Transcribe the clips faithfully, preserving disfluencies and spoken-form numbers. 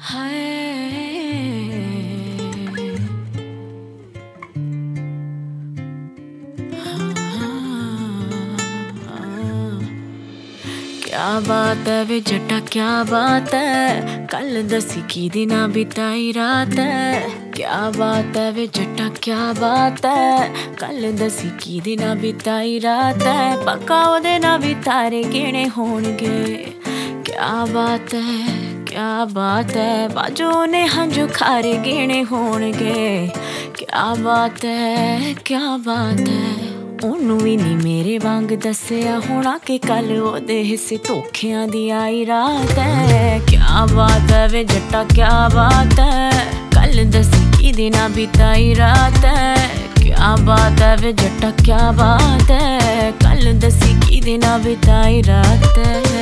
क्या बात है वे जटा क्या बात है, कल दसी की दिना बिताई रात है। क्या बात है वे जटा क्या बात है, कल दसी की दिना बिताई रात है। पक्का ओदे ना भी तारे गिने होणगे। क्या बात है क्या बात है, बाजो ने हंजू खारे गिने होणगे। क्या बात है क्या बात है, ओनू भी नी मेरे वांग दसिया होना कि कल ओदे हिस्से धोखियां दी आई रात है। क्या बात है वे जट्टा क्या बात है, कल दसी की दिना बिताई रात है। क्या बात है वे जट्टा क्या बात है, कल दसी की दिना बिताई रात है।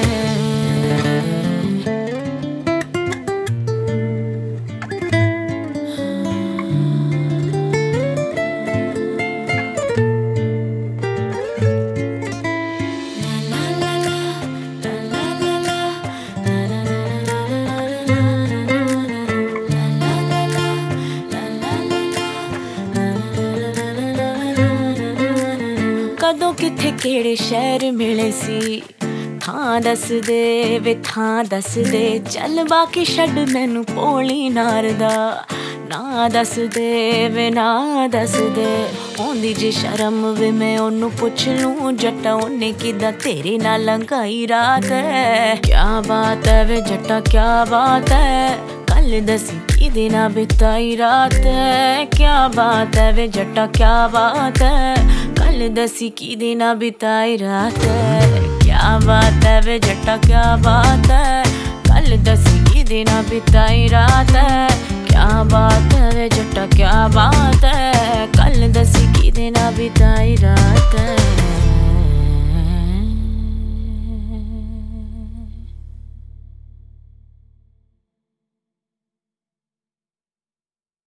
कदों किथे केड़े शहर मिले सी, थां दस दे वे थां दस दे। चल बाकी छड्ड मैनू भोली नारदा, ना दस दे वे ना दस दे। होंदी जे शर्म वे मैं ओनू पुछ लूं, जट्टा ओने किदा तेरे नाल लंघाई रात है। क्या बात है वे जट्टा क्या बात है, कल दसी की दिना बिताई रात है। क्या बात है वे जट्टा क्या बात है, कल दसी की दिना बिताई रात है। क्या बात है वे जट्टा क्या बात है, कल दसी की दिना बिताई रात है। क्या बात है वे जट्टा क्या बात है, कल दसी की दिना बिताई रात है।